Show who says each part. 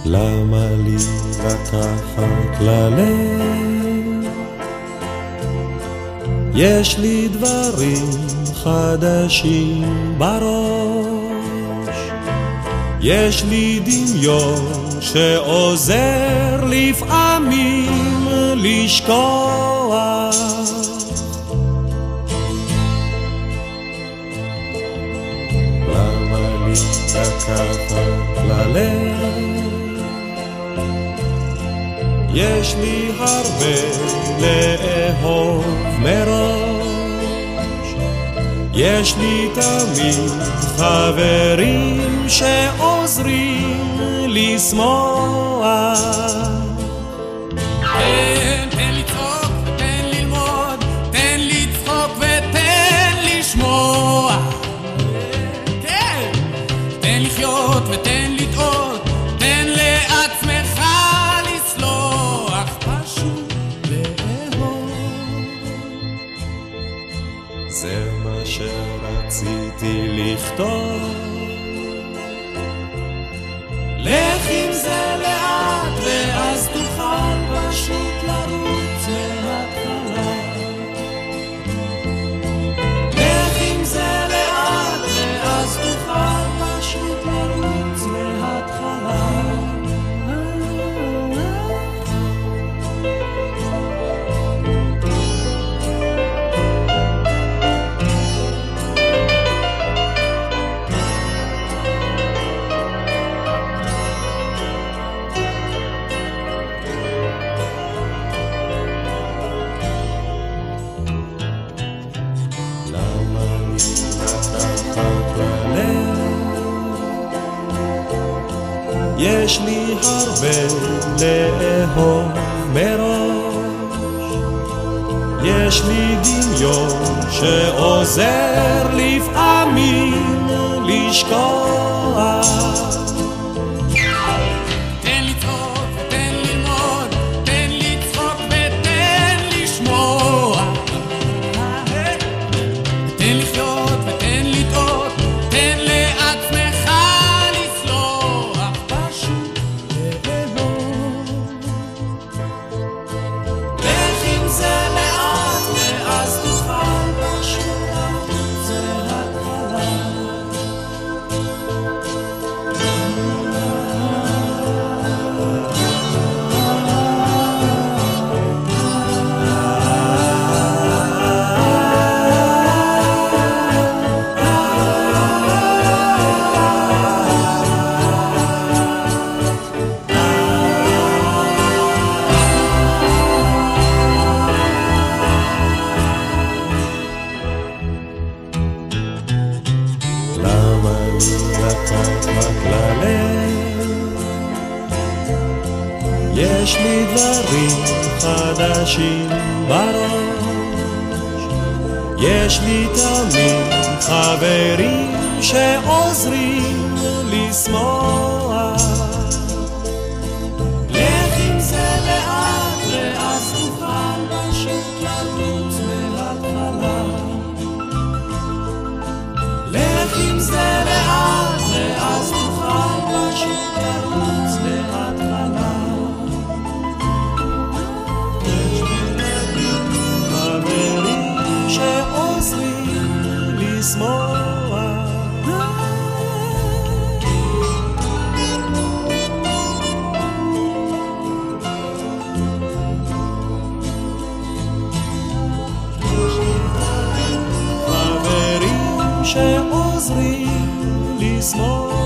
Speaker 1: למה לי לקחת ללב? יש לי דברים חדשים בראש, יש לי דמיון שעוזר לפעמים לשכוח. למה לי לקחת ללב? יש לי הרבה לאהוב מראש, יש לי תמיד חברים שעוזרים לשמוח.
Speaker 2: תן לצחוק ותן ללמוד, תן לצחוק ותן לשמוע. תן לחיות ותן לטעות, תן לעצמך לסלוח, פשוט לאהוב.
Speaker 1: זה מה שרציתי לכתוב,
Speaker 2: לך עם זה לאט ואז תוכל פשוט לרוץ מההתחלה. לך עם זה לאט ואז תוכל פשוט לרוץ מההתחלה.
Speaker 1: יש לי הרבה לאהוב מראש, יש לי דמיון שעוזר לפעמים לשכוח.
Speaker 2: תן לצחוק ותן ללמוד, תן לצחוק ותן לשמוע. תן לחיות ותן לטעות, תן לעצמך לסלוח, פשוט לאהוב. לך עם זה לאט ואז תוכל פשוט לרוץ מההתחלה.
Speaker 1: למה לי לקחת ללב? יש לי דברים חדשים בראש, יש לי תמיד חברים שעוזרים לשמוח.
Speaker 2: לך עם זה לאט ואז תוכל פשוט לרוץ מההתחלה. לך עם זה לאט ואז תוכל פשוט לרוץ מההתחלה.
Speaker 1: חברים שעוזרים לשמוח. חברים שעוזרים לשמוח.